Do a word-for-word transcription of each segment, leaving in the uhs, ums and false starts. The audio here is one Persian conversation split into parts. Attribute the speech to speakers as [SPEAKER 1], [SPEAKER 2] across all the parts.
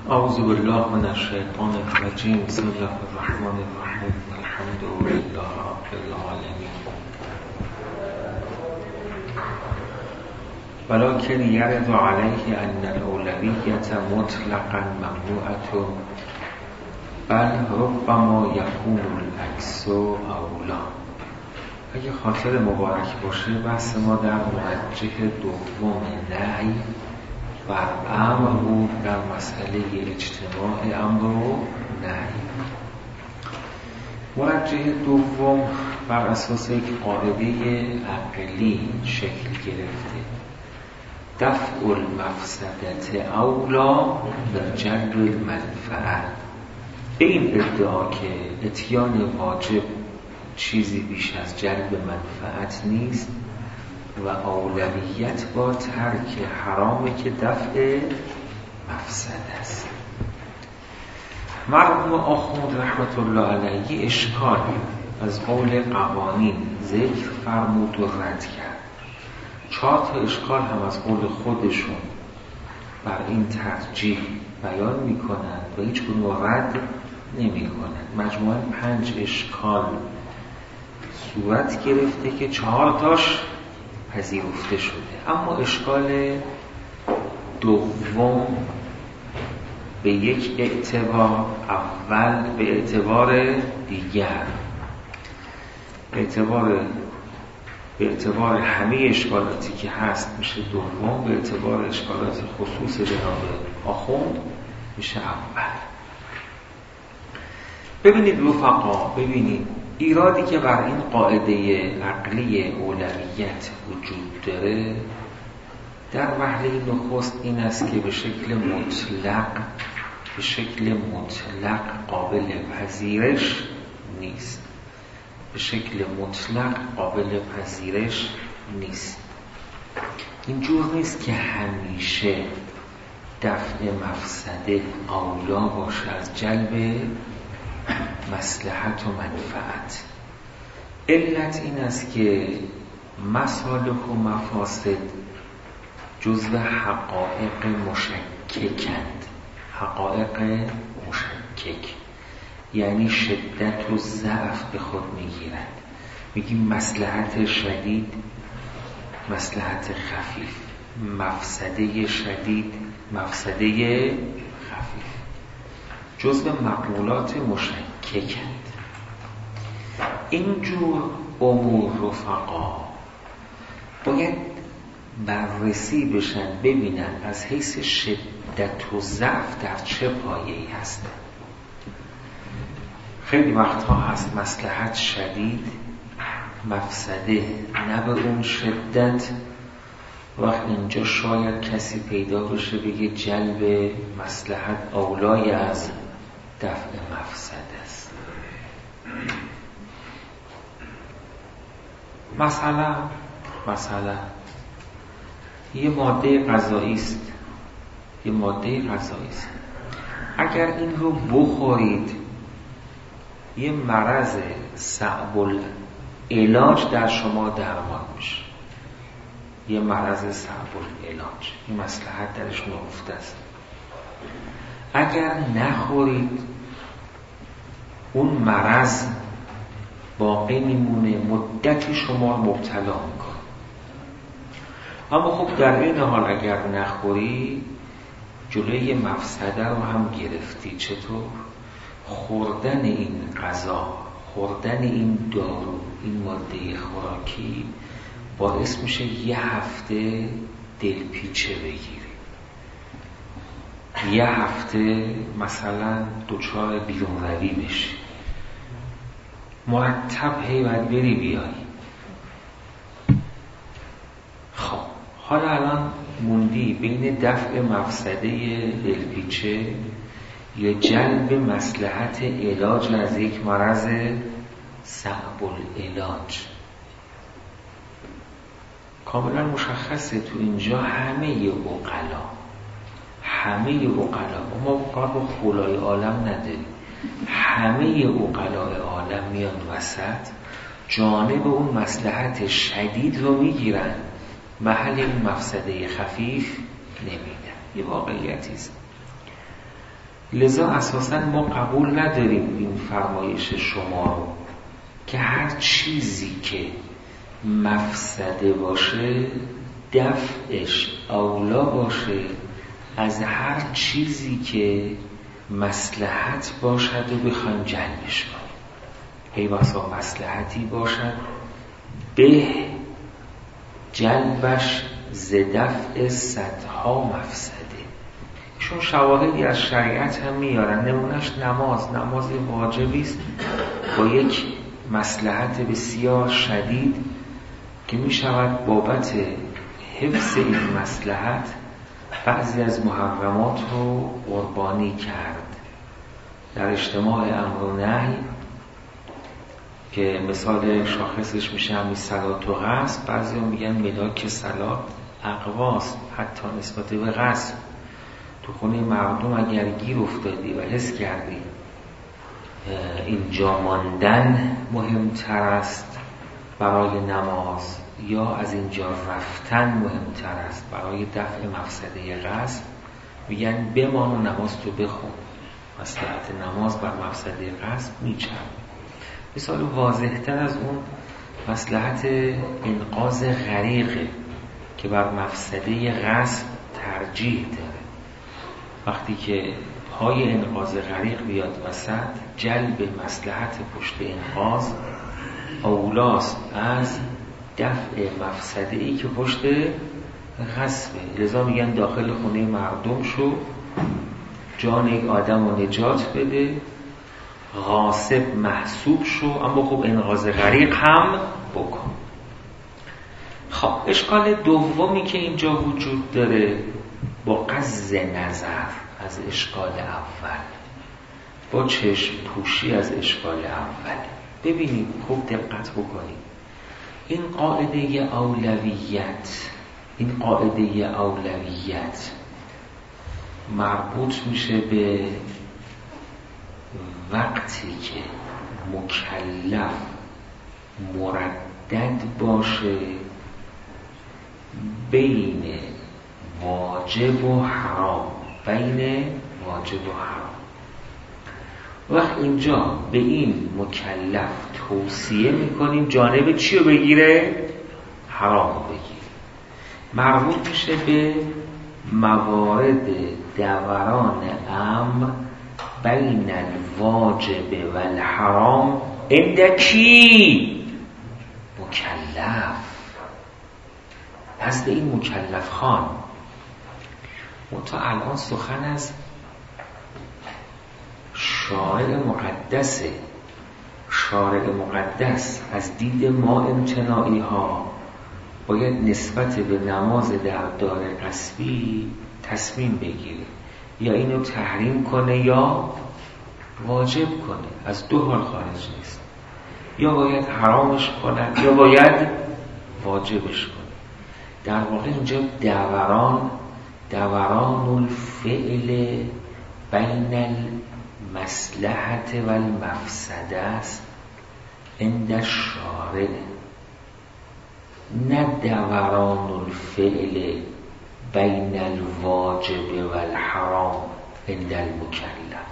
[SPEAKER 1] اعوذ بالله من الشیطان الرجیم. بسم الله الرحمن الرحیم. الحمد لله رب العالمین. ولكن يرد عليه أن الأولوية مطلقا ممنوعة بل ربما يكون العكس أولى. اگه خاطر مبارک باشه بحث ما در مرجح دوم نهی و امر بود در مسئله اجتماع امر و نهی. مرجح دوم بر اساس یک قاعده عقلی شکل گرفته: دفع المفسدت اولا من جلب المنفعه. به این ادعا که اتیان واجب چیزی بیش از جلب منفعت نیست و اولویت با ترک حرامه که دفع مفسد است. مرحوم آخوند رحمت الله علیه اشکال از قول قوانین ذکر فرمود و رد کرد. چهار تا اشکال هم از قول خودشون بر این ترجیح بیان میکنند و هیچ گونه رد نمیکنند. مجموعاً پنج اشکال صورت گرفته که چهار تاش پذیرفته شده، اما اشکال دوم به یک اعتبار اول به اعتبار دیگر به اعتبار به اعتبار همه اشکالاتی که هست میشه دوم، به اعتبار اشکالات خصوص جناب آخوند میشه اول. ببینید رفقا، ببینید ایرادی که بر این قاعده عقلی اولویت وجود داره در وهله نخست این است که به شکل مطلق به شکل مطلق قابل پذیرش نیست. به شکل مطلق قابل پذیرش نیست. اینجور نیست که همیشه دفع مفسده اولا باشه از جلب مصلحت و منفعت. علت این است که مصالح و مفاسد جزو حقایق مشککند. حقایق مشکک یعنی شدت و ضعف به خود میگیرند. میگیم مصلحت شدید، مصلحت خفیف، مفسده شدید، مفسده خفیف، جزو مقولات مشککند. اینجور امور رفقا باید بررسی بشن، ببینن از حیث شدت و ضعف در چه پایه‌ای هستن. خیلی وقتها هست مصلحت شدید، مفسده نه به اون شدت. وقت اینجا شاید کسی پیدا بشه بگه جلب مصلحت اولای از دفع مفسد است. مثلا مثلا یه ماده غذایی است یه ماده غذایی است اگر این رو بخورید یه مرض صعب العلاج در شما درمان میشه. یه مرض صعب العلاج، این مصلحت درش نهفته است. اگر نخورید اون مرض باقی میمونه، مدتی شما مبتلا میکنه. اما خب در این حال اگر نخوری جلوی مفسده رو هم گرفتی. چطور؟ خوردن این غذا، خوردن این دارو، این ماده خوراکی باعث میشه یه هفته دلپیچه بگیری، یه هفته مثلا دچار بیرون روی بشی، مرتب هی باید بری بیایی. خب حالا الان موندی بین دفع مفسده دلپیچه یا جلب مصلحت علاج از یک مرض صعب العلاج. کاملا مشخصه تو اینجا همه عقلا همه عقلا ما کار با خلای عالم نداریم. همه عقلای عالم میان وسط، جانب اون مصلحت شدید رو میگیرن، محل این مفسده خفیف نمیدن. یه واقعیتی است. لذا اساساً ما قبول نداریم این فرمایش شما رو که هر چیزی که مفسده باشه دفعش اولا باشه از هر چیزی که مصلحت باشد و بخوایم جلبش کنیم. ای بسا مصلحتی باشد به جلبش ز دفع صدها مفسده. چون شواهدی از شریعت هم میارن، نمونش نماز نماز واجبی است با یک مصلحت بسیار شدید که می شود بابت حفظ این مصلحت بعضی از محرمات رو قربانی کرد. در اجتماع امر و نهی که مثال شاخصش میشه همین صلات و غصب، بعضی ها میگن ملاک صلات اقواست حتی نسبت به غصب. تو خونه مردم اگر گیر افتادی و حس کردی اینجا ماندن مهمتر است برای نماز یا از اینجا رفتن مهمتر است برای دفع مفسده غصب، میگن بمان و نماز تو بخون. مصلحت نماز بر مفسده غصب میچرد. مثال واضح‌تر از اون مصلحت انقاذ غریقه که بر مفسده غصب ترجیح داره. وقتی که پای انقاذ غریق بیاد وسط، جلب مصلحت پشت انقاذ اولاست از دفع مفسده ای که پشت غصبه. لذا میگن داخل خونه مردم شو، جان یک آدم رو نجات بده، غاصب محسوب شو، اما خب انقاذ غریق هم بکن. خب اشکال دومی که اینجا وجود داره با قصد نظر از اشکال اول، با چشم پوشی از اشکال اول. ببینید خوب دقت بکنید، این قاعده اولویت این قاعده اولویت مربوط میشه به وقتی که مکلف مردد باشه بین واجب و حرام، بین واجب و حرام. وقت اینجا به این مکلف توصیه میکنیم جانب چی رو بگیره؟ حرام رو بگیره. مربوط میشه به موارد دوران امر بین الواجب و الحرام اندکی مکلف، نزد این مکلف خان. منتها الان سخن از شارع مقدسه. شارع مقدس از دید ما امتناعی ها باید نسبت به نماز در دار غصبی تصمیم بگیره، یا اینو تحریم کنه یا واجب کنه. از دو حال خارج نیست، یا باید حرامش کنه یا باید واجبش کنه. در واقع اینجا دوران دوران الفعل بین المصلحت و المفسده است عند الشارع، نه دوران الفعل بین الواجب و الحرام عند المکلف.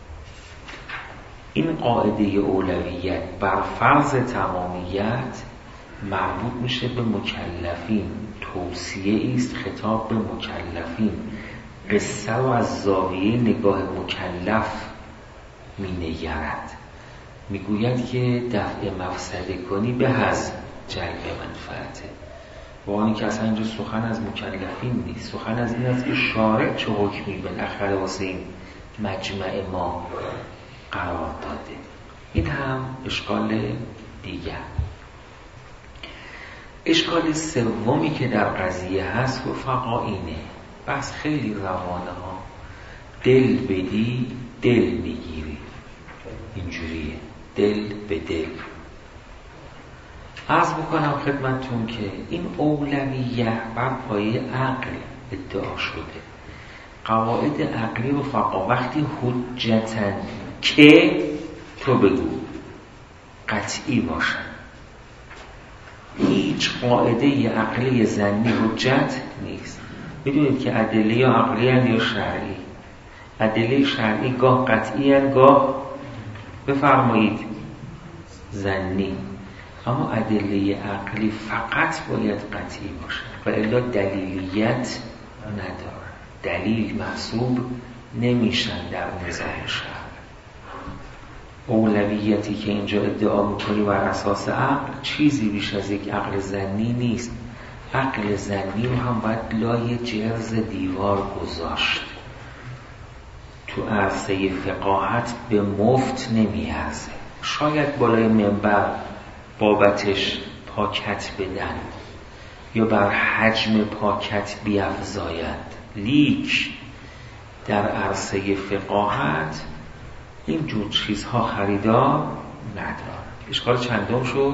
[SPEAKER 1] این قاعده اولویت بر فرض تمامیت مربوط میشه به مکلفین، توصیه است خطاب به مکلفین. قصه رو از زاویه نگاه مکلف می نگرد، میگوید که دفع مفسده کنی به از جلب منفعته. با آنی که اصلا اینجا سخن از مکلفین نیست، سخن از این است که شارع چه حکمی بالاخره واسه این مجمع ما قرار داده. این هم اشکال دیگر. اشکال سومی که در قضیه هست رفقا اینه، بس خیلی روانه ها، دل بدی دل میگیری. اینجوریه، دل به دل. عرض بکنم خدمتون که این اولویت بر پایه عقل ادعا شده. قواعد عقلی رفقا وقتی حجتن که تو بگو قطعی باشن، هیچ قاعده عقلی ظنی حجت نیست. میدونید که ادله یا عقلی یا شرعی؟ ادله شرعی گاه قطعی هست، گاه بفرمایید ظنی، اما ادله عقلی فقط باید قطعی باشه و الا دلیلیت نداره، دلیل محسوب نمیشن در نظام شرع. اولویتی که اینجا ادعا میکنی بر اساس عقل چیزی بیش از یک عقل ظنی نیست. عقل ظنی رو هم باید لای جرز دیوار گذاشت، تو عرصه فقاهت به مفت نمیارزه. شاید بالای منبر بابتش پاکت بدن یا بر حجم پاکت بیفزاید، لیک در عرصه فقاهت این جور چیزها خریدار نداره. اشکال چندم شد؟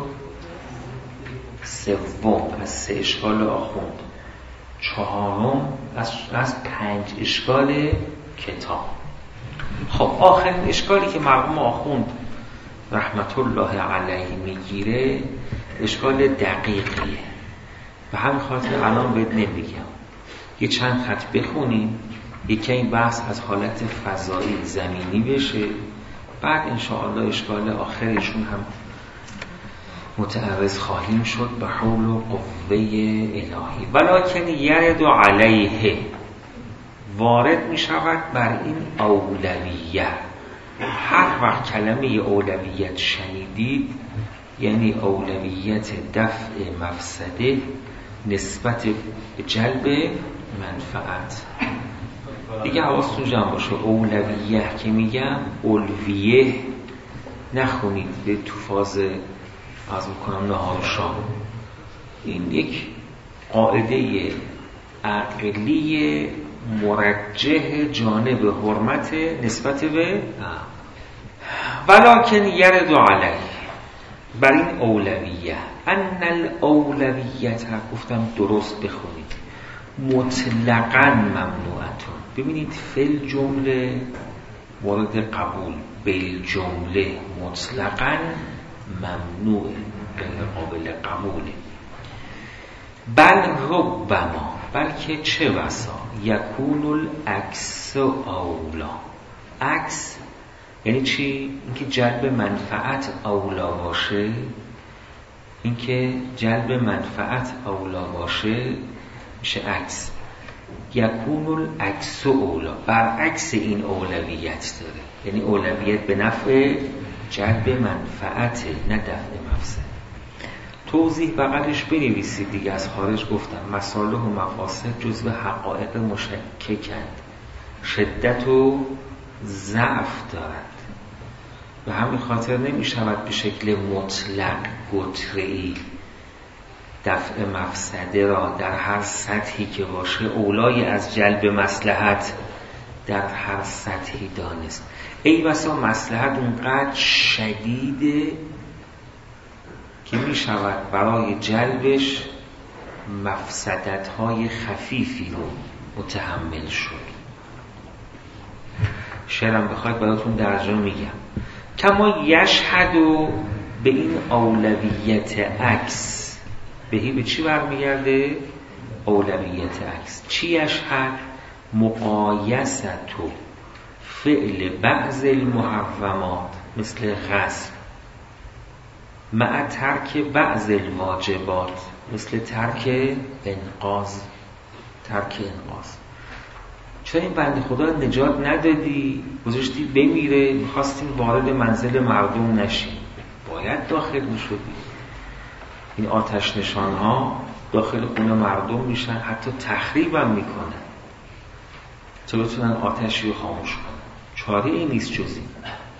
[SPEAKER 1] سوم از سه اشکال آخوند. چهارم از, از پنج اشکال کتاب. خب آخرین اشکالی که مرحوم آخوند رحمت الله علیه میگیره اشکال دقیقیه و همین خاطر الان بهت نمیگم، یه چند خط بخونیم، یکی این بحث از حالت فضایی زمینی بشه، بعد انشاءالله اشکال آخرشون هم متعرض خواهیم شد به حول و قوه الهی. ولکن یرد علیه، وارد می شود بر این اولویه. هر وقت کلمه اولویت شنیدید یعنی اولویت دفع مفسده نسبت به جلب منفعت. دیگه حواستون جمع باشه، اولویه که میگم اولویه نخونید به تو فاز از میکنم نهار شام. این یک قاعده عقلی مرجح جانب حرمت نسبت به ولکن یرد علیه بر این اولویه. ان الاولویت گفتم درست بخونید مطلقاً ممنوعتون. ببینید فل جمله مورد قبول، بل جمله مطلقاً ممنوع، غیر قابل قبوله. بل ربما، بلکه چه بسا، یکون العکس اولا. عکس یعنی چی؟ اینکه جلب منفعت اولا باشه. اینکه جلب منفعت اولا باشه میشه عکس. یکون العکس اولا، برعکس این اولویت داره، یعنی اولویت به نفع جلب منفعت نه دفع مفسد. توضیح بغلش بنویسید دیگه، از خارج گفتم مصالح و مفاسد جزو حقایق مشککند، شدت و ضعف دارد، به همین خاطر نمی شود به شکل مطلق گتره‌ای دفع مفسده را در هر سطحی که باشه اولای از جلب مصلحت در هر سطحی دانست. ای بسا مصلحت اونقدر شدیده که می شود برای جلبش مفسدت‌های خفیفی رو متحمل شد. شعرم بخواید براتون درجا میگم. کما یشهدو به این اولویت عکس، بهی به چی برمیگرده؟ اولویت عکس. چی یشهد؟ مقایستو فعل بعض المحرمات مثل غصب مع ترک بعض الواجبات مثل ترک انقاذ. ترک انقاذ چرا این بنده خدا نجات ندادی؟ گذاشتی بمیره، میخواستیم وارد منزل مردم نشیم، باید داخل میشدی. این آتش نشان ها داخل خونه مردم میشن، حتی تخریب هم میکنن تا بتونن آتشی رو خاموش کنن. چاره این نیست جز این.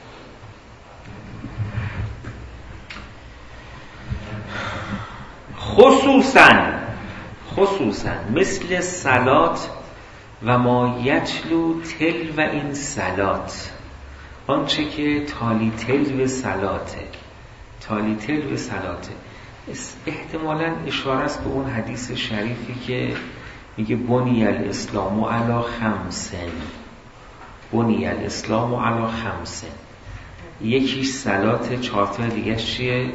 [SPEAKER 1] خصوصا خصوصا مثل صلات و ما یتلو تل و این صلات، آنچه که تالی تل و صلاته. تالی تل و صلاته احتمالاً اشاره است به اون حدیث شریفی که میگه بنی الاسلام علی خمسن. بنی الاسلام علی خمسن، یکیش صلات، چهارتا دیگه چیه؟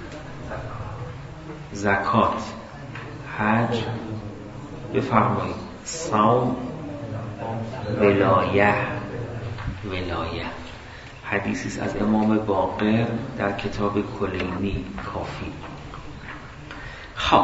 [SPEAKER 1] زکات، حج، بفرمایید صوم، ولایه، ولایه. حدیثی از امام باقر در کتاب کلینی کافی. خب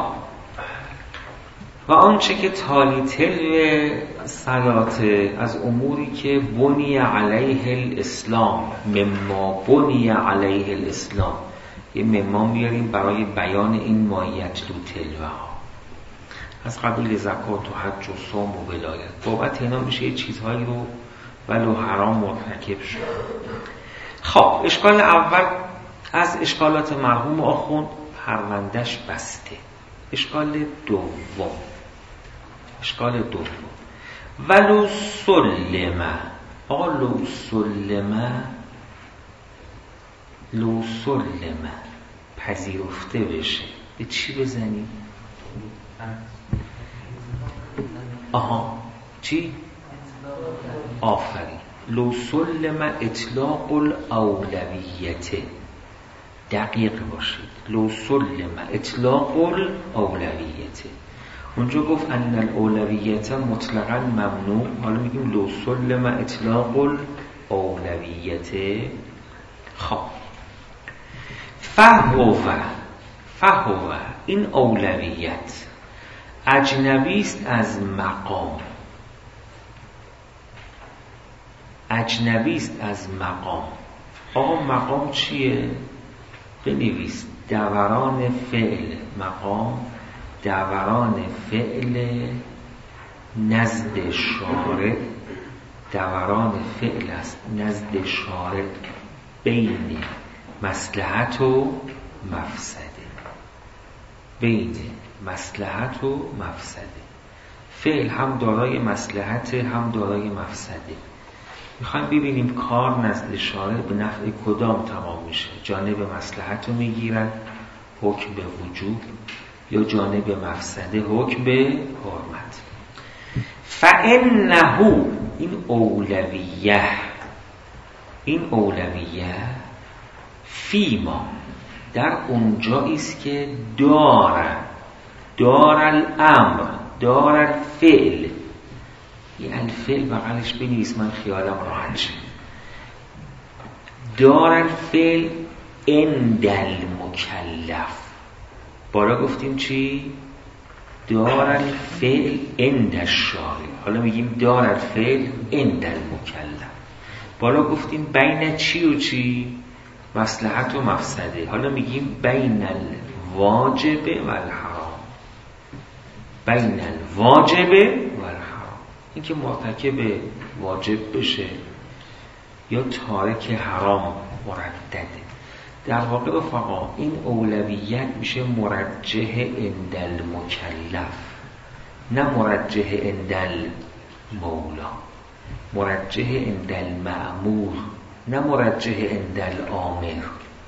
[SPEAKER 1] و آنچه که تالی تلو صلات از اموری که بنی علیه الاسلام، مما بنی علیه الاسلام، یه مما میاریم برای بیان این ماهیت لو تلوه ها از قبیل زکات و حج و صوم و ولایت. بابت اینا میشه یه چیزهایی رو ولو حرام مرتکب شد. خب اشکال اول از اشکالات مرحوم آخوند، پروندهش بسته. اشکال دوم اشکال دوم ولو سلمه. آقا لو سلمه، لو سلمه پذیرفته بشه، به چی بزنی؟ آها چی؟ آفرین. لو سلمه اطلاق الاولویته، دقیق باشید. لو سلمه اطلاق الاولویته. اونجا گفت ان الاولویت مطلقا ممنوع، حالا میگیم لو سلمه اطلاق الاولویته. خب فهو فهو این اولویت اجنبی است از مقام، اجنبی است از مقام. آقا مقام چیه؟ بنویس دوران فعل. مقام دوران فعل نزد شارع، دوران فعل است نزد شارع بین مصلحت و مفسده، بین مصلحت و مفسده. فعل هم دارای مصلحت هم دارای مفسده. میخوایم ببینیم کار نزد شارع به نفع کدام تمام میشه، جانب مصلحت رو میگیرن حکم به وجوب یا جانب مفسده حکم به حرمت. فانه این اولویه، این اولویه فیما در اونجایی است که داره دار الامر دار الفعل، این الفعل بغلش بنویس من خیالم راحت شه. دار الفعل عند المکلف. بالا گفتیم چی؟ دار الفعل عند الشارع، حالا میگیم دار الفعل عند المکلف. بالا گفتیم بین چی و چی؟ مصلحت و مفسده، حالا میگیم بین الواجب و الحرام، بین الواجب و الحرام. این که مرتکب واجب بشه یا تارک حرام مردده. در واقع رفقا این اولویت میشه مرجح عند المکلف، نه مرجح عند المولا، مرجح عند المأمور، نه مرجح عند الآمر.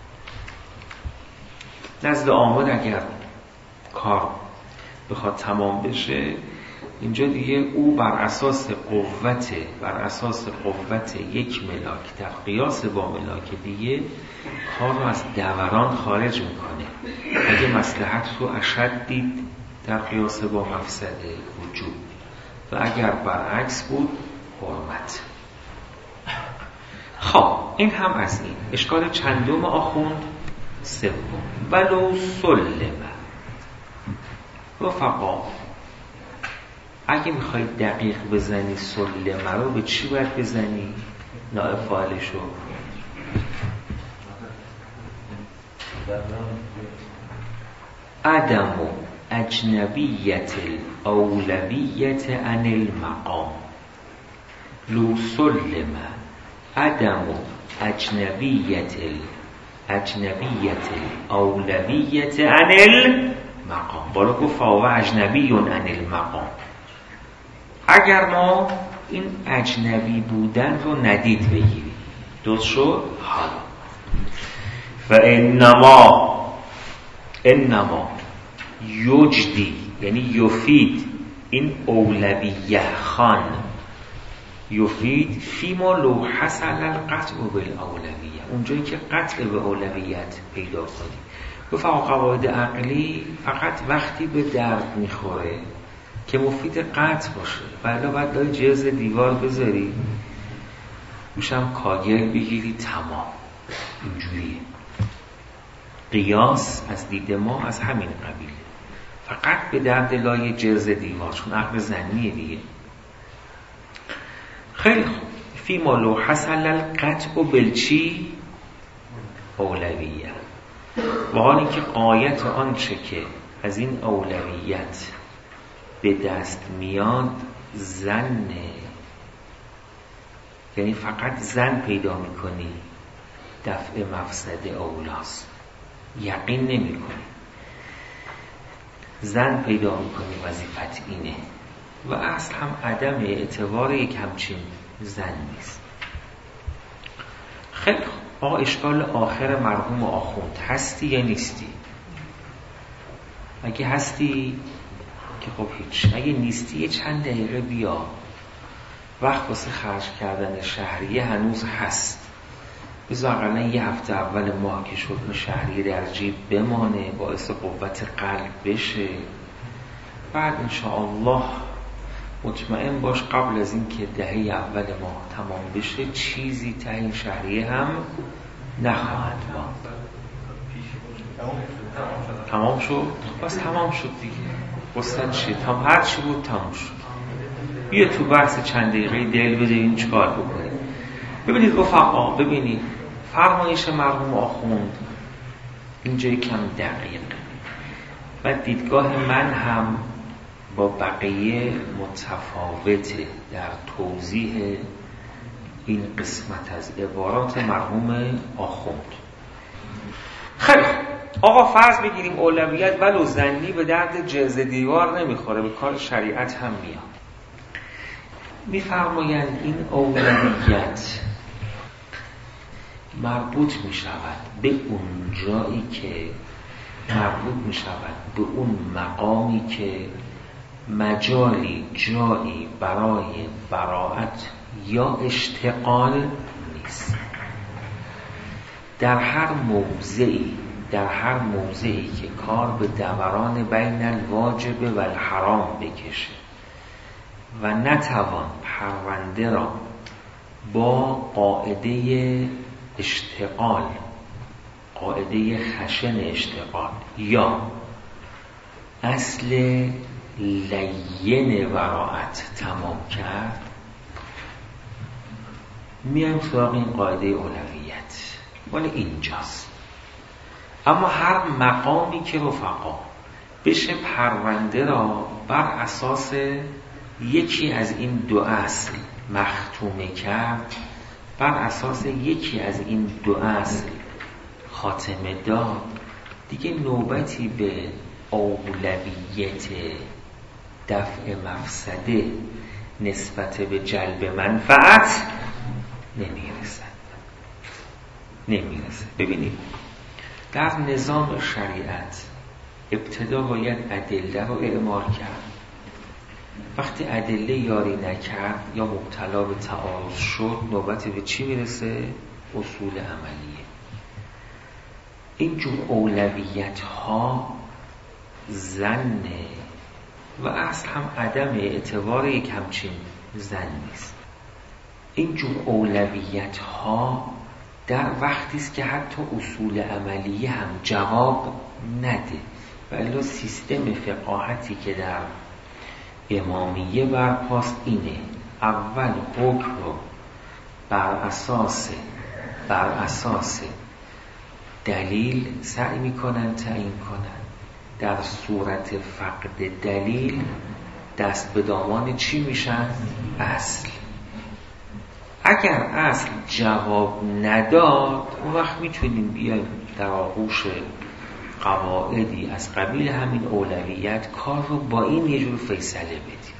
[SPEAKER 1] نزد آمر اگر کار بخواد تمام بشه، اینجا دیگه او بر اساس قوت بر اساس قوت یک ملاک در قیاس با ملاک دیگه کار رو از دوران خارج میکنه. اگه مصلحت رو اشد دید در قیاس با مفسده وجوب، و اگر برعکس بود حرمت. خب این هم از این. اشکال چندم آخوند؟ سوم. ولو سلمه. رفقا اگه میخوای دقیق بزنی سلمه رو به چی باید بزنی؟ نائب فاعلش رو عدم اجنبیت الاولویت عن المقام. لو سلمه عدم اجنبیت اجنبیت الاولویت عن المقام. بالا گفت فهو اجنبی عن المقام. اگر ما این اجنبی بودن رو ندید بگیریم، درست شد؟ حالا فانما انما یجدی یعنی یفید این اولویه خان، یفید فیما لو حصل القطع بالاولویه، اونجایی که قطع به اولویت پیدا کنیم. رفقا قواعد عقلی فقط وقتی به درد میخوره که مفید قطع باشه، ولی باید لای جهاز دیوار بذاری دوشم کاگل بگیری تمام. اینجوریه. قیاس از دید ما از همین قبیله، فقط به درد لای جرز دیوار، چون عقل زنیه دیگه. خیلی خوب. فی ما لو حصل القطع بالچی اولویت، و حالی که غایت آنچه که از این اولویت به دست میاد زنه، یعنی فقط زن پیدا میکنی دفع مفسده اولاست، یقین نمی کنی. زن پیدا میکنی وظیفت اینه، و اصل هم عدم اعتبار یک همچین زن نیست. خیلی خوب. آقا اشکال آخر مرحوم آخوند، هستی یا نیستی؟ اگه هستی که خب هیچ، اگه نیستی یه چند دقیقه بیا، وقت واسه خرج کردن شهریه هنوز هست، بذار اقلا یه هفته اول ماه که شد شهریه در جیب بمانه، باعث قوت قلب بشه، بعد انشاءالله مطمئن باش قبل از این که دهه اول ماه تمام بشه چیزی تا این شهریه هم نخواهد ماند. تمام شد؟ بس تمام شد دیگه. قصد چیه؟ تمام هر چی بود تمام شد. بیا تو بحث چند دقیقه دل بدهیم چکار بکنیم. ببینید رفقا، ببینید فرمایش مرحوم آخوند اینجا کم دقیق و دیدگاه من هم با بقیه متفاوته در توضیح این قسمت از عبارات مرحوم آخوند. خیلی آقا فرض بگیریم اولویت ولو زنی به درد جرز دیوار نمیخوره، به کار شریعت هم میاد. میفرمایند این اولویت مربوط می شود به اون جایی که مربوط می شود به اون مقامی که مجالی جایی برای براءت یا اشتغال نیست. در هر موضعی در هر موضعی که کار به دوران بین الواجب و الحرام بکشه و نتوان پرونده را با قاعده اشتغال، قاعده خشن اشتغال یا اصل لین براءت تمام کرد، میایم سراغ این قاعده اولویت. ولی اینجاست. اما هر مقامی که رفقا بشه پرونده را بر اساس یکی از این دو اصل مختومه کرد، بر اساس یکی از این دو اصل خاتمه داد، دیگه نوبتی به اولویت دفع مفسده نسبت به جلب منفعت نمیرسد نمیرسد ببینید در نظام شریعت ابتدا باید ادله رو اعمال کرد. وقتی ادله یاری نکرد یا مبتلا به تعارض شد، نوبت به چی میرسه؟ اصول عملیه. اینجور اولویت ها زنه و اصل هم عدم اعتبار یک همچین زن نیست. اینجور اولویت ها در وقتی است که حتی اصول عملیه هم جواب نده. ولی سیستم فقاهتی که در امامیه برپاست اینه: اول حکم رو بر اساس بر اساس دلیل سعی میکنن تعیین کنن، در صورت فقد دلیل دست به دامان چی میشن؟ اصل. اگر اصل جواب نداد، اون وقت میتونیم بیایم در آغوش قواعدی از قبیل همین اولویت کار رو با این یه جور فیصله بدیم.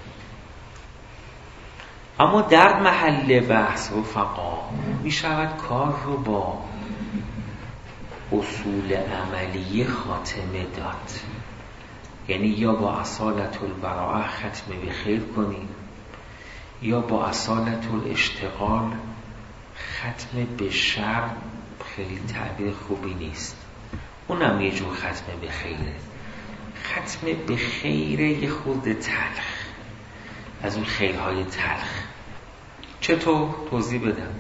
[SPEAKER 1] اما در محل بحث رفقا می شود کار رو با اصول عملی خاتمه داد. یعنی یا با اصالت البراءه ختم به خیر کنیم، یا با اصالت الاشتغال ختم به شر. خیلی تعبیر خوبی نیست، اونم یه جور ختم به خیره. ختم به خیره یه خورده تلخ، از اون خیرهای تلخ. چطور؟ توضیح بدم.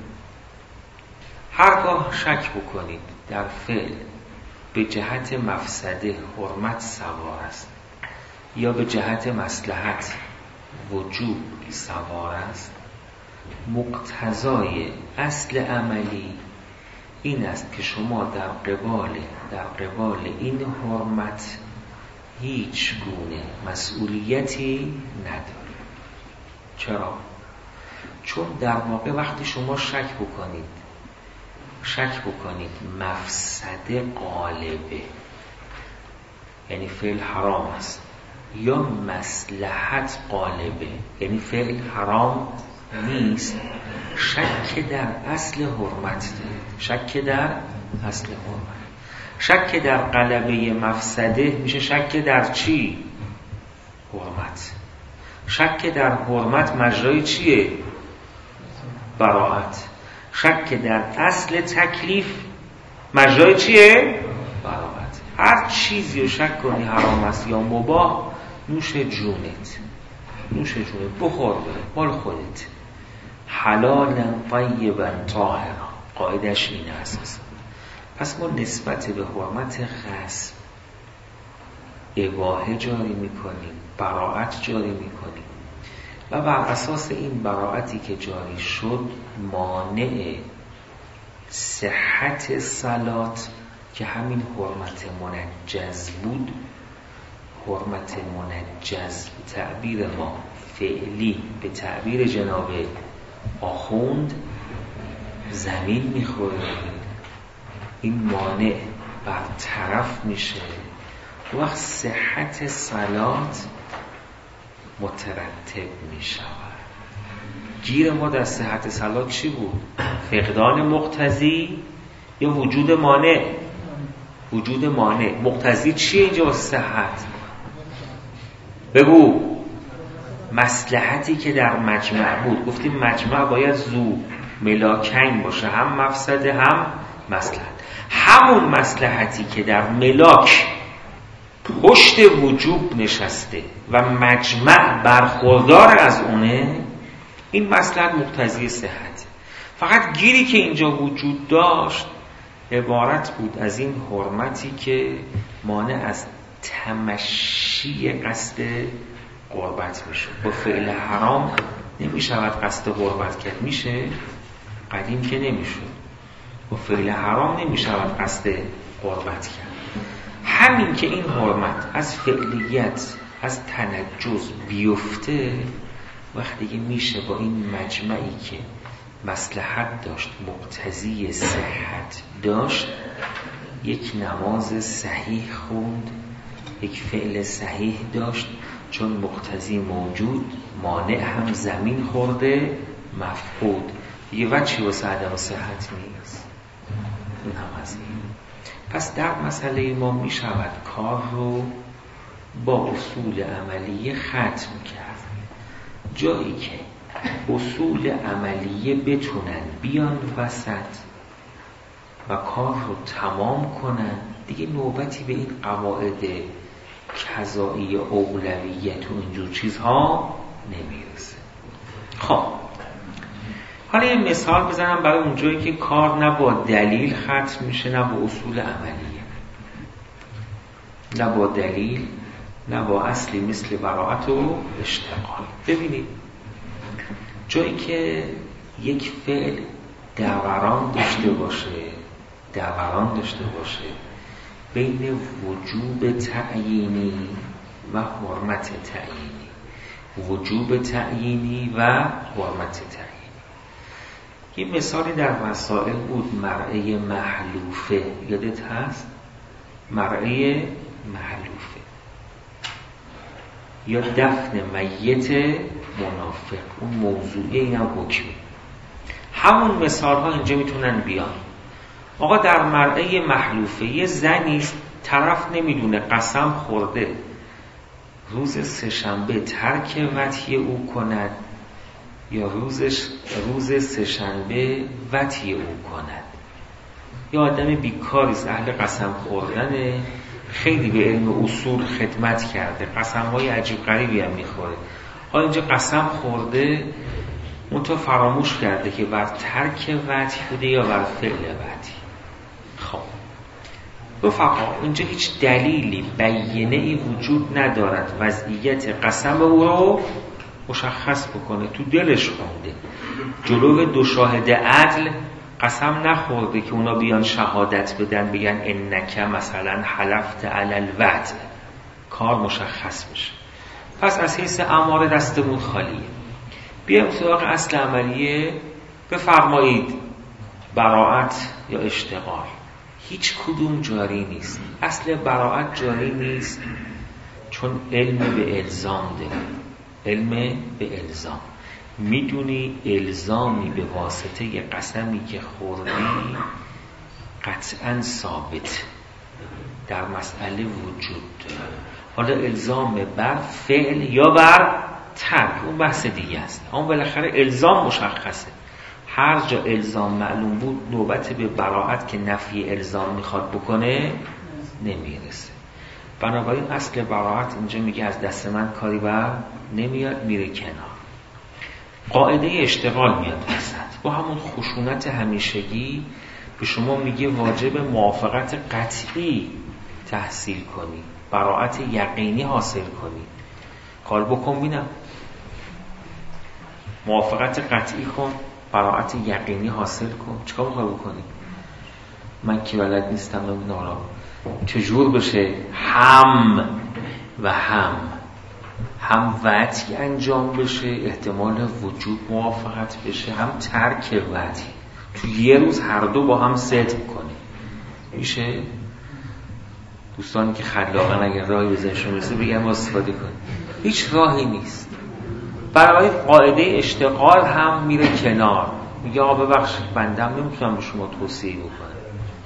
[SPEAKER 1] هرگاه شک بکنید در فعل به جهت مفسده حرمت سوار است یا به جهت مصلحت وجوب سوار است، مقتضای اصل عملی این است که شما در قبال در قبال این حرمت هیچ گونه مسئولیتی ندارید. چرا؟ چون در واقع وقتی شما شک بکنید شک بکنید مفسده غالبه، یعنی فعل حرام است، یا مصلحت غالبه، یعنی فعل حرام نیست، شک در اصل حرمت دارید. شک در اصل حرمت، شک در غلبه مفسده میشه شک در چی؟ حرمت. شک در حرمت مجرای چیه؟ براءت. شک در اصل تکلیف مجرای چیه؟ براءت. هر چیزی رو شک کنی حرام است یا مباح، نوش جونت، نوش جونت، بخور بره، مال خودت. حلالا طیبا طاهرا، قاعدش اینه اساسا. پس ما نسبت به حرمت خاص اباحه جاری میکنیم، براءت جاری میکنیم و بر اساس این براءتی که جاری شد مانع صحت صلات که همین حرمت منجز بود، حرمت منجز به تعبیر ما فعلی، به تعبیر جناب آخوند زمین میخوره، این مانع برطرف میشه، وقت صحت صلات مترتب میشه. گیر ما در صحت صلات چی بود؟ فقدان مقتضی یا وجود مانع؟ وجود مانع. مقتضی چیه اینجا؟ صحت. بگو. مصلحتی که در مجمع بود. گفتیم مجمع باید زو ملاکین باشه، هم مفسده هم مصلحت. همون مصلحتی که در ملاک پشت وجوب نشسته و مجمع برخوردار از اونه، این مصلحت مقتضی صحت. فقط گیری که اینجا وجود داشت عبارت بود از این حرمتی که مانع از تمشی قصد قربت میشه. با فعل حرام نمیشود قصد قربت کرد، میشه؟ قدیم که نمیشه. با فعل حرام نمیشود قصد قربت کرد. همین که این حرمت از فعلیت، از تنجز بیفته، وقتی که میشه با این مجمعی که مصلحت داشت، مقتضی صحت داشت، یک نماز صحیح خوند، یک فعل صحیح داشت، چون مقتضی موجود، مانع هم زمین خورده، مفقود. یه وجهی واسه عدم صحت نیست. این هم از این. پس در مسئله ما می شود کار رو با اصول عملیه ختم کرد. جایی که اصول عملیه بتونن بیان وسط و کار رو تمام کنن، دیگه نوبتی به این قواعد قضایی اولویت و اینجور چیزها نمیرسه. خب حالا یه مثال بزنم برای اونجایی که کار نه با دلیل ختم میشه، نه با اصول عملیه، نه با دلیل، نه با اصلی مثل براءت و اشتغال. ببینید جایی که یک فعل دوران داشته باشه، دوران داشته باشه بین وجوب تعیینی و حرمت تعیینی، وجوب تعیینی و حرمت تعیینی. یه مثالی در مسائل بود، مرعی محلوفه، یادت هست؟ مرعی محلوفه یا دفن میت منافق، اون موضوعی این هم حکمی. همون مثال ها اینجا میتونن بیان. آقا در مرعی محلوفه یه زنیست، طرف نمیدونه، قسم خورده روز سه‌شنبه ترک وطی او کند یا روزش روز سه‌شنبه وطی او کند. یا آدم بیکاریست، اهل قسم خوردنه، خیلی به علم اصول خدمت کرده، قسم‌های عجیب غریبی هم میخوره. حالا اینجا قسم خورده منتها فراموش کرده که بر ترک وجه بوده یا بر فعل وجه. خب رفقا اینجا هیچ دلیلی بیینه‌ای وجود ندارد وضعیت قسم او رو مشخص بکنه. تو دلش خونده، جلو دو شاهد عدل قسم نخورده که اونا بیان شهادت بدن بگن انک مثلا حلفت علی الوعد، کار مشخص بشه. پس از حیث اماره دستمون خالیه. بیایم سراغ اصل عملیه. بفرمایید براءت یا اشتغال، هیچ کدوم جاری نیست. اصل براءت جاری نیست چون علم به الزام داره. علم به الزام، میدونی الزامی به واسطه قسمی که خوردی قطعا ثابت در مسئله وجود داره. حالا الزام بر فعل یا بر ترک اون بحث دیگه است، اما بالاخره الزام مشخصه. هر جا الزام معلوم بود نوبت به براءت که نفی الزام میخواد بکنه نمیرسه. بنابراین اصل براءت اینجا میگه از دست من کاری بر نمیاد، میره کنار. قاعده اشتغال میاد وسط، با همون خشونت همیشگی به شما میگه واجب موافقت قطعی تحصیل کنی، براءت یقینی حاصل کنی. کار بکن بینم، موافقت قطعی کن، براءت یقینی حاصل کن. چیکار میخوای بکنی؟ من که بلد نیستم نمیدونم چجور بشه هم و هم هم وجه انجام بشه، احتمال وجود موافقت بشه، هم ترک وجه. تو یه روز هر دو با هم صدق کنی میشه؟ دوستانی که خلاقن اگر راهی بزنشون رسه بگم با استفاده کنی. هیچ راهی نیست. برای قاعده اشتغال هم میره کنار، میگه آقا ببخشید بندم نمیتونم به شما توصیه بکنم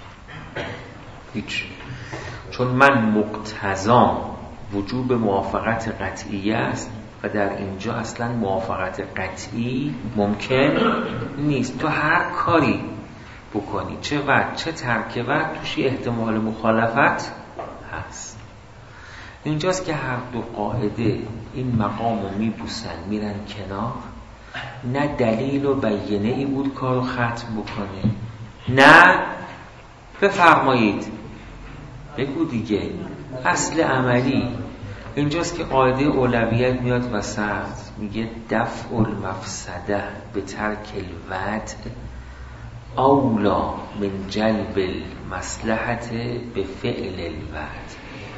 [SPEAKER 1] هیچ، چون من مقتضام وجوب موافقت قطعی است و در اینجا اصلا موافقت قطعی ممکن نیست. تو هر کاری بکنی، چه وقت چه ترک وقت، توشی احتمال مخالفت هست. اینجاست که هر دو قاعده این مقام رو میبوسن میرن کنار. نه دلیل و بیینه ای بود کارو ختم بکنه، نه بفرمایید بگو دیگه. اصل عملی اینجاست که قاعده اولویت میاد وسط، میگه دفع المفسده به ترک الوعد اولا من جلب المصلحت به فعل الوعد.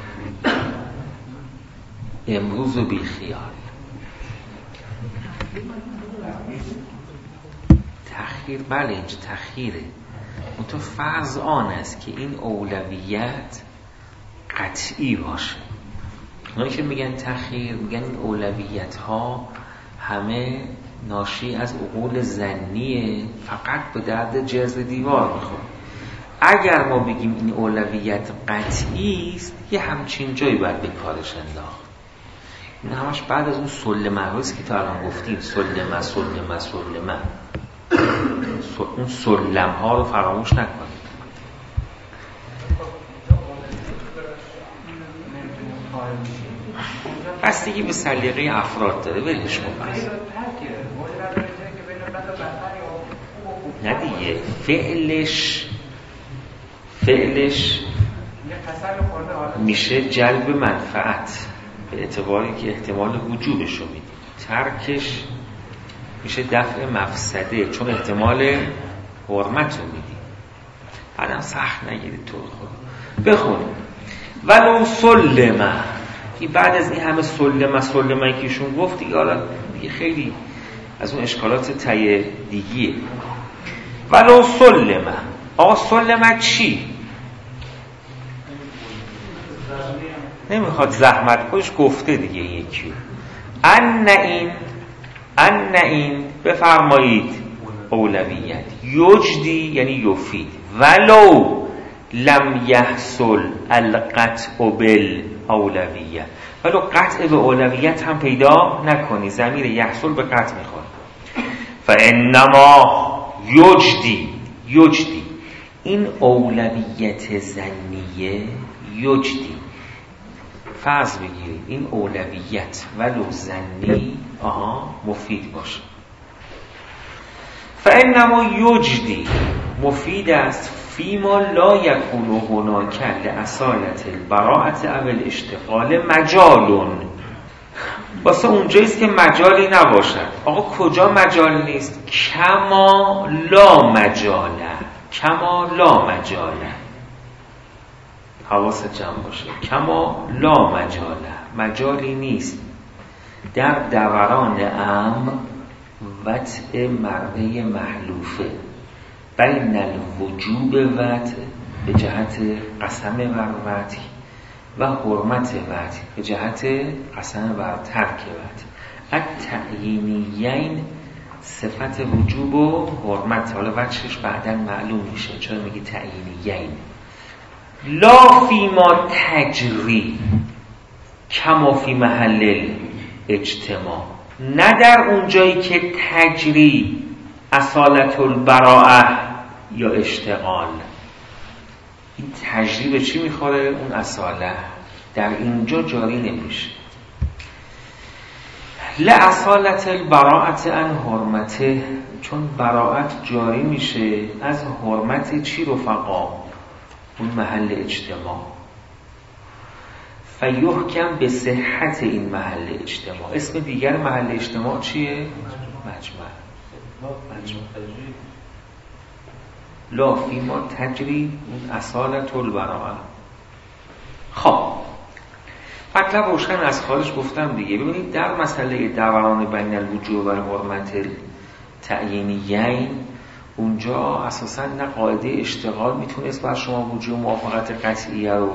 [SPEAKER 1] امروز و بی خیال. تأخیر، بله اینجا تأخیره، منتها فرض آن است که این اولویت قطعی باشه. اونایی که میگن تأخیر میگن این اولویت ها همه ناشی از عقول ظنیه، فقط به درد جزر دیوار میخوره. اگر ما بگیم این اولویت قطعی است، یه همچین جایی باید به کارش انداخت. این همش بعد از اون سلمه هست که تا الان گفتیم، سلمه سلمه سلمه، اون سلم ها رو فراموش نکنید. بستگی به سلیقه افراد داره، ولش کن. نه دیگه، فعلش فعلش میشه جلب منفعت به اعتباری که احتمال وجوبش رو میدی. ترکش میشه دفع مفسده چون احتمال حرمت رو میدی. بعدم سخت نگیرید تو خود بخونید. ولو سلمه، این بعد از این همه سلمه سلمه که ایشون گفت دیگه، حالا دیگه خیلی از اون اشکالات تای دیگیه. ولو سلمه، آقا سلمه چی؟ نمیخواد زحمت کش، گفته دیگه یکی. ان این ان این بفرمایید اولویت یجدی یعنی یفید، ولو لم یحصل القطع بالاولویت، ولو قطع به اولویت هم پیدا نکنی، ضمیر یحصل به قطع میخواد. فانما یجدی یجدی این اولویت ظنیه، یجدی فرض بگیرید این اولویت ولو ظنی آها مفید باشه. فانما یجدی مفید است فیما لا یکون هناک لاصالة البراءة او الاشتغال مجالون، واسه اونجاییست که مجالی نباشد. آقا کجا مجال نیست؟ کما لا مجاله، کما لا مجاله، حواست جمع باشه. کما لا مجاله، مجالی نیست در دوران امر وطء مرعه محلوفه بین الوجوب وطء به جهت قسم بر وطء و حرمت وطء به جهت قسم بر ترک وطء. التعیینیین صفت وجوب و حرمت، حالا وجهش بعداً معلوم میشه چرا میگی تعیینیین. لا فیما تجری کما فی محل اجتماع، نه در اون جایی که تجری اصالت البراءه یا اشتغال. این تجری به چی میخوره؟ اون اصاله در اینجا جاری نمیشه. لاصالت البراءة عن حرمته، چون براءت جاری میشه از حرمت چی رفقا؟ اون محل اجتماع. فیحکم به صحت این محل اجتماع. اسم دیگر محل اجتماع چیه؟ مجمع. مجمع. لا فیما تجری اون اصالت البراءه. خب مطلب روشن از خارج گفتم دیگه. ببینید در مسئله دوران بین الوجوب و حرمت تعیینیین، اونجا اساسا نه قاعده اشتغال میتونست بر شما وجوب موافقت قطعیه رو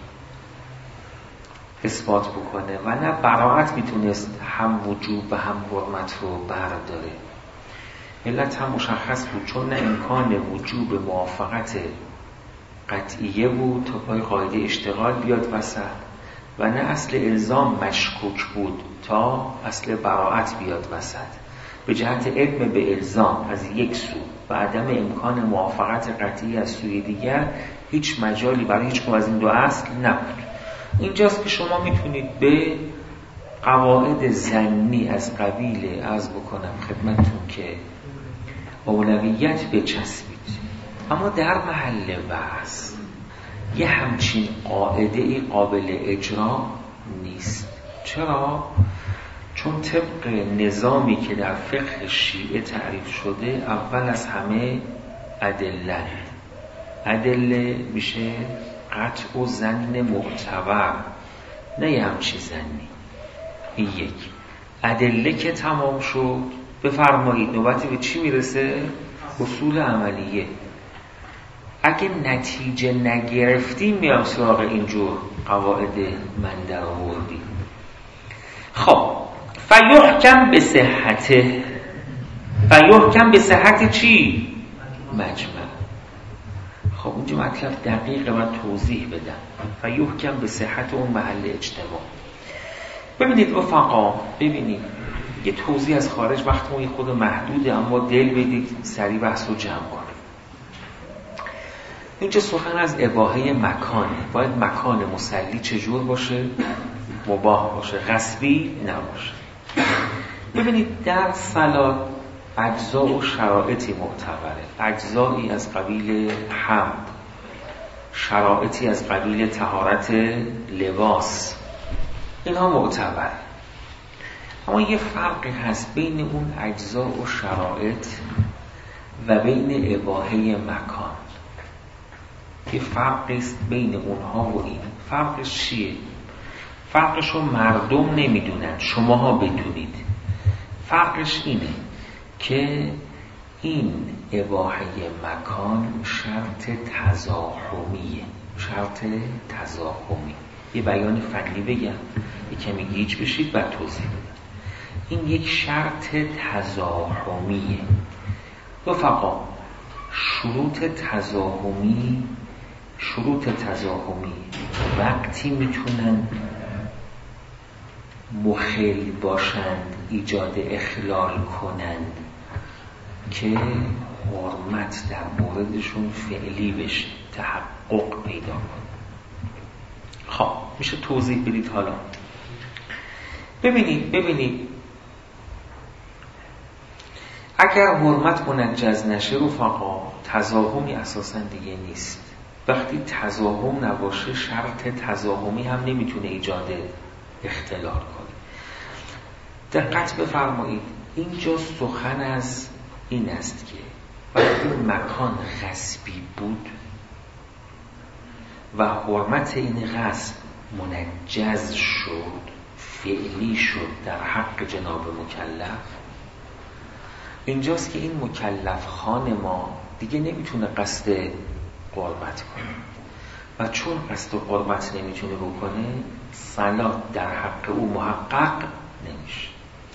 [SPEAKER 1] اثبات بکنه و نه براءت میتونست هم وجوب و هم حرمت رو برداره. علت هم مشخص بود، چون نه امکان وجوب موافقت قطعیه بود تا پای قاعده اشتغال بیاد وسط و نه اصل الزام مشکوک بود تا اصل براءت بیاد وسط. به جهت علم به الزام از یک سو و عدم امکان موافقت قطعی از سوی دیگر هیچ مجالی برای هیچ کدوم از این دو اصل نبود. اینجاست که شما میتونید به قواعد ظنی از قبیل عرض بکنم خدمتتون که اولویت بچسبید، اما در محل بحث یه همچین قاعده قابل اجرا نیست. چرا؟ چون طبق نظامی که در فقه شیعه تعریف شده اول از همه ادله. ادله میشه قطع و ظن معتبر، نه یه همچین ظنی. این یک. ادله که تمام شد بفرمایید نوبتی به چی میرسه؟ اصول عملیه. اگه نتیجه نگرفتیم میام سراغ اینجور قواعد من در آوردی. خب فیحکم به صحته، فیحکم به صحت چی؟ مجمع. خب اونجا مطلب دقیقه من توضیح بدم. فیحکم به صحت اون محل اجتماع. ببینید رفقا، ببینید یه توضیح از خارج وقتمون یه خود محدوده، اما دل بدید سریع بحث رو جمع کنیم. اینجا سخن از اباحه مکانه. باید مکان مسلی چجور باشه؟ مباح باشه، غصبی نباشه. ببینید در صلات اجزا و شرایطی معتبره. اجزایی از قبیل حمد، شرایطی از قبیل طهارت لباس، اینها معتبر. اما یه فرقی هست بین اون اجزا و شرایط و بین اباحه مکان. یه فرقی است بین اونها و این. فرقش چیه؟ فرقش رو مردم نمیدونن، شماها بدونید. فرقش اینه که این اباحه مکان شرط تزاحمیه. شرط تزاحمی. یه بیان فنی بگم، یه کمی گیج بشید بعد توضیح بدم. این یک شرط تزاحمیه. رفقا شروط تزاحمی شروط تزاحمی وقتی میتونن مخل باشند، ایجاد اخلال کنند که حرمت در موردشون فعلی بشه، تحقق پیدا کنه. خب میشه توضیح بدید حالا؟ ببینید ببینید اگر حرمت منجز نشه رفقا، تزاحمی اساسا دیگه نیست. وقتی تزاحم نباشه، شرط تزاحمی هم نمیتونه ایجاد اختلال کنه. دقت بفرمایید، اینجا سخن از این است که وقتی مکان غصبی بود و حرمت این غصب منجز شد، فعلی شد در حق جناب مکلف، اینجاست که این مکلف خان ما دیگه نمیتونه قصد قربت کنه و چون قصد قربت نمیتونه بکنه، صلات در حق او محقق نمیشه.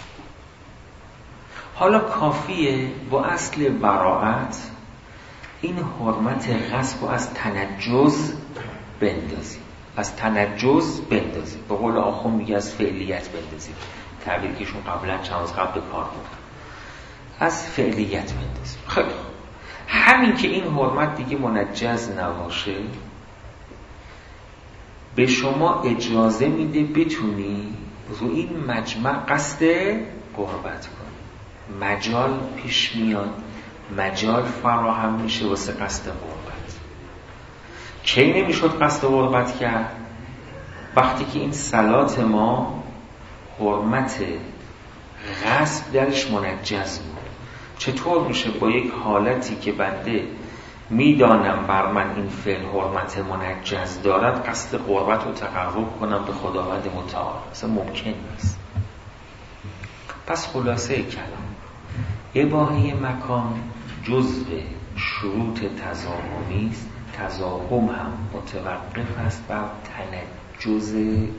[SPEAKER 1] حالا کافیه با اصل براءت این حرمت غصب رو از تنجز بندازیم، از تنجز بندازیم، به قول آخوند میگه از فعلیت بندازیم، تعبیری که شون قبلا چند روز قبل کار بود، از فعلیت بندازیم. خیلی خوب، همین که این حرمت دیگه منجز نباشه، به شما اجازه میده بتونی رو این مجمع قصد قربت کنی. مجال پیش میاد، مجال فراهم میشه واسه قصد قربت. کی نمیشد قصد قربت کرد؟ وقتی که این صلات ما حرمت غصب درش منجز بود. چطور میشه با یک حالتی که بنده میدانم بر من این فعل حرمت منجز دارد قصد قربت رو تقرب کنم به خداوند متعال؟ اصلا ممکن نیست. پس خلاصه کلام، اباحه مکان جزء شروط تزاحمی است. تزاحم هم متوقف است بر تنجز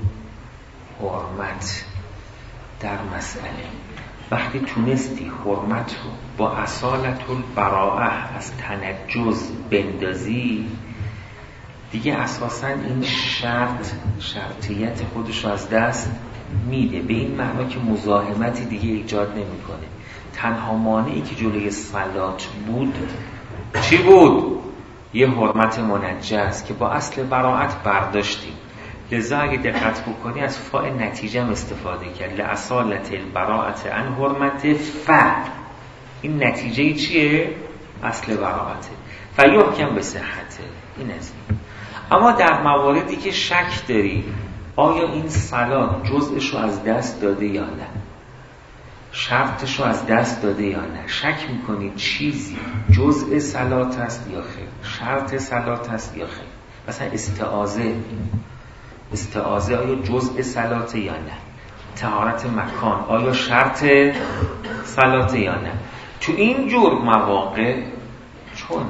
[SPEAKER 1] حرمت در مسئله. وقتی تونستی حرمت رو با اصالت البراءه از تنجز بندازی، دیگه اساساً این شرط شرطیت خودش رو از دست میده، به این معنا که مزاحمتی دیگه ایجاد نمیکنه. تنها مانعی که جلوی صلات بود چی بود؟ یه حرمت منجز که با اصل براءت برداشتیم. لذا اگه دقت بکنی از فاء نتیجه هم استفاده کرد، لأصالت البراءت عن حرمت ف، این نتیجه چیه؟ اصل براءته. فیحکم به صحته. این از این. اما در مواردی که شک داری آیا این صلات جزءش رو از دست داده یا نه، شرطش رو از دست داده یا نه، شک میکنی چیزی جزء صلات است یا خیر، شرط صلات است یا خیر. مثلا استعاذه، استعاذه آیا جزء صلاته یا نه، طهارت مکان آیا شرط صلاته یا نه. تو این جور مواقع چون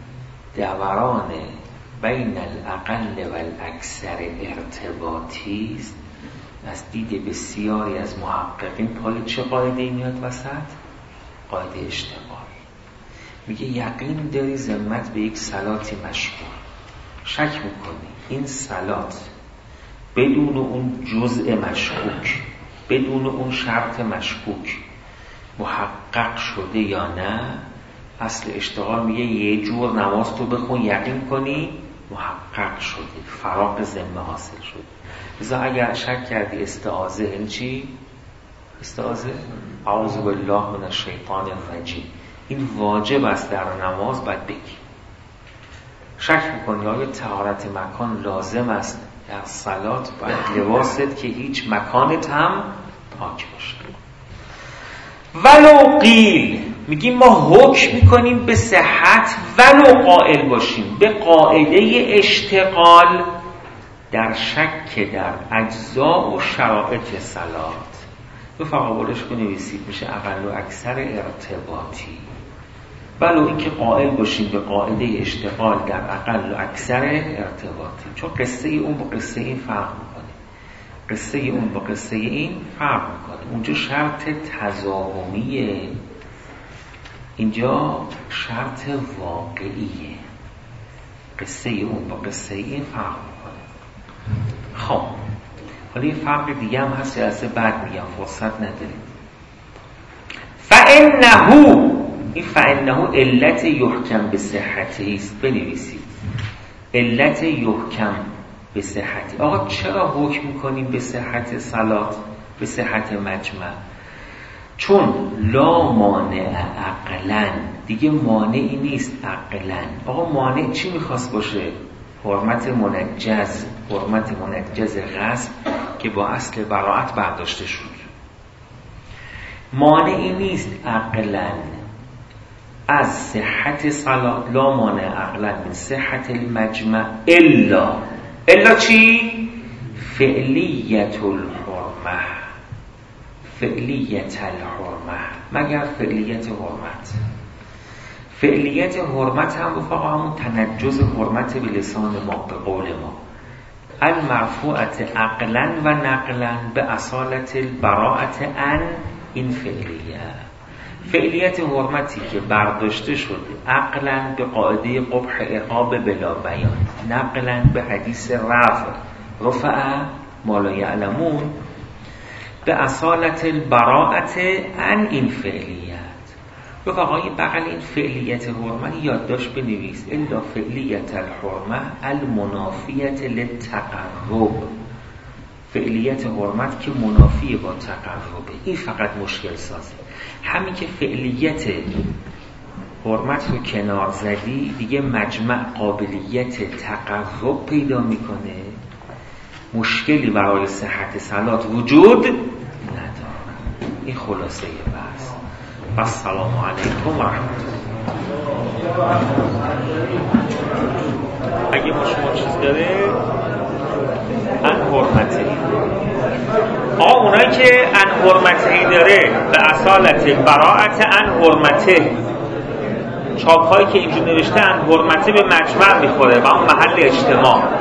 [SPEAKER 1] دوران بین الاقل و الاکثر ارتباطی است، از دید بسیاری از محققین پای چه قاعده میاد وسط؟ قاعده اشتغال. میگه یقین داری ذمت به یک صلاتی مشغول، شک میکنی این صلات بدون اون جزء مشکوک، بدون اون شرط مشکوک محقق شده یا نه. اصل اشتغال میگه یه جور نماز تو بخون یقین کنی محقق شده، فراغ ذمه حاصل شده. لذا اگر شک کردی استعاذه، این چی؟ استعاذه اعوذ بالله من الشیطان الرجیم، این واجب است در نماز، باید بگی. شک میکنی آیا طهارت مکان لازم است در صلات، باید لباست که هیچ مکانت هم پاک باشه. ولو قیل، میگیم ما حکم میکنیم به صحت ولو قائل باشیم به قاعده اشتغال در شک در اجزا و شرائط صلات. دو فقابلش که نویسید میشه اقل و اکثر ارتباطی، ولو اینکه قائل باشیم به قاعده اشتغال در اقل و اکثر ارتباطی، چون قصه اون با قصه این فرق میکنه، قصه اون با قصه این فرق میکنه. اونجا شرط تزاحمیه، اینجا شرط واقعیه. قصه اون با قصه این فرق میکنه. خب حالا یه فرق دیگه هم هست، جلسه بعد میگم، فرصت نداریم. فانه، این فانه علت یحکم به صحتی است. بنویسید علت یحکم به صحتی. آقا چرا حکم میکنیم به صحت صلات، به صحت مجمع؟ چون لا مانع عقلا، دیگه مانعی نیست عقلا. آقا مانع چی میخواست باشه؟ حرمت منجز، حرمت منجز غصب که با اصل براءت برداشته شد. مانعی نیست عقلا از صحت صلات، لا مانع عقلا من صحت المجمع الا الا چی؟ فعلیت الحرمه، فعلیت الحرمه، مگر فعلیت حرمت. فعلیت حرمت هم رفقا همون تنجز حرمت به لسان ما، به قول ما، المرفوعت عقلا و نقلا به اصالت البراءت عن این فعلیه. فعلیت حرمتی که برداشته شده عقلا به قاعده قبح عقاب بلا بیان، نقلا به حدیث رفع رفع ما لا یعلمون، به اصالت البراءت عن این فعلیت. رفقای بغل این فعلیت حرمت یادداشت بنویس، الا فعلیت الحرمه المنافیت للتقرب، فعلیت حرمت که منافی با تقربه. این فقط مشکل سازه. همین که فعلیت حرمت رو کنار زدی دیگه مجمع قابلیت تقرب پیدا میکنه، مشکلی برای صحت صلات وجود نداره. این خلاصه بحث. السلام علیکم و رحمت الله. اگه با شما چیز داره ان حرمته، آه اونایی که ان حرمته داره به اصالت براعت ان حرمته، چاپ هایی که اینجور نوشته ان حرمته به مجمع میخوره و اون محل اجتماع